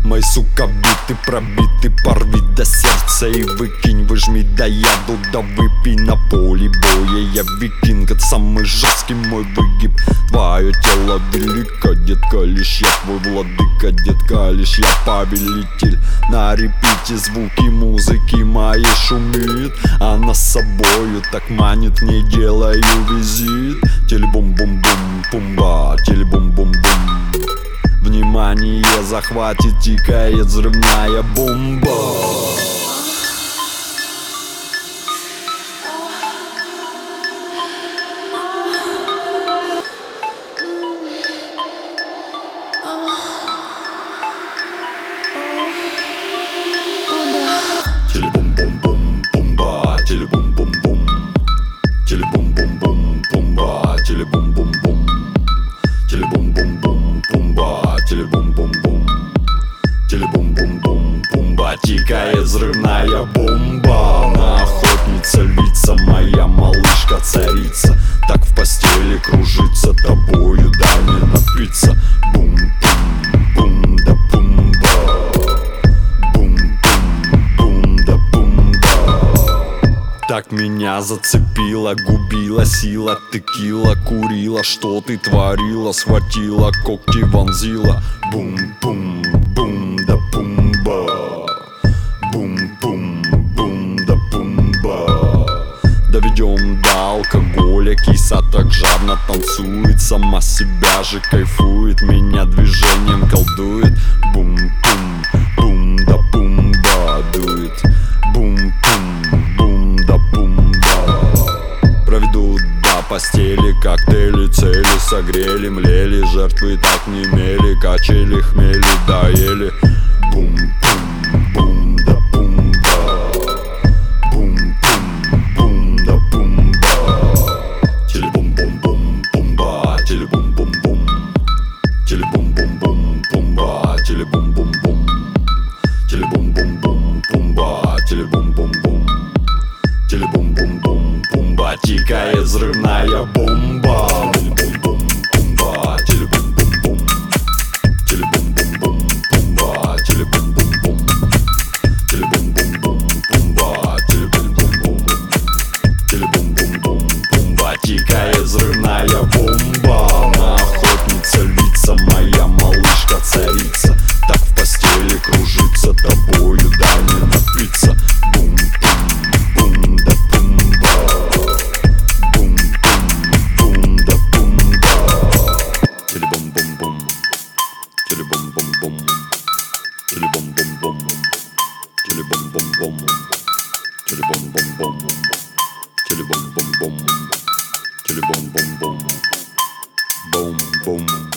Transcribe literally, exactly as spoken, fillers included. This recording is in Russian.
Мой, сука, биты пробиты, порви до сердца и выкинь, выжми до яду, да выпей на поле боя. Я викинг, это самый жесткий мой выгиб. Твое тело велико, детка, лишь я твой владыка, детка, лишь я повелитель. На репите звуки музыки моей шумит, она с собою так манит, не делаю визит. Телебум-бум-бум, пумба, телебум-бум-бум. Внимание захватит, тикает взрывная бомба. Телебум-бум-бум, пумба, телебум-бум-бум. Телебум-бум-бум, пумба, телебум-бум-бум. Телебум-бум-бум, пумба, телебум-бум-бум. Телебум-бум-бум, пумба, тикает взрывная бомба. Она охотница, львица, моя малышка, царица. Так в постели кружится, тобою дай мне напиться. Бум-бум-бум, да пумба. Бум-бум-бум, да пумба. Так меня зацепила, губила сила, текила, курила. Что ты творила, схватила, когти вонзила. Бум-бум-бум, да пумба. Бум-бум-бум, да пумба. Доведем до алкоголя, киса так жадно танцует, сама себя же кайфует, меня движением колдует. Бум-бум-бум, да пумба дует. Бум-бум-бум, да пумба. Проведу до постели, коктейли, цели согрели, млели, жертвы так не мели, качели, хмели, доели. Бум-бум-бум, да пумба. Бум-бум-бум, да пумба. Телебум-бум-бум, пумба, телебум-бум-бум. Телебум-бум-бум, пумба, телебум-бум-бум. Телебум-бум-бум, пумба, телебум-бум-бум. Телебум-бум-бум, пумба, тикает взрывная бомба. Телебум-бум, пумба, телебум-бум-бум. Телебум-бум-бум, пумба, телебум-бум-бум. Телебум-бум-бум, пумба, телебум-бум-бум. Телебум-бум-бум, пумба, тикает взрывная бомба. Она охотница, львица, моя малышка, царица. Так в постели кружится, тобою дай мне напиться. Бум-бум-бум, да пумба. Бум-бум-бум, да пумба. Телебум-бум-бум. Телебум-бум-бум. Телебум-бум-бум. Телебум-бум-бум. Телебум-бум-бум. Телебум-бум-бум. Телебум-бум-бум. Бум-бум.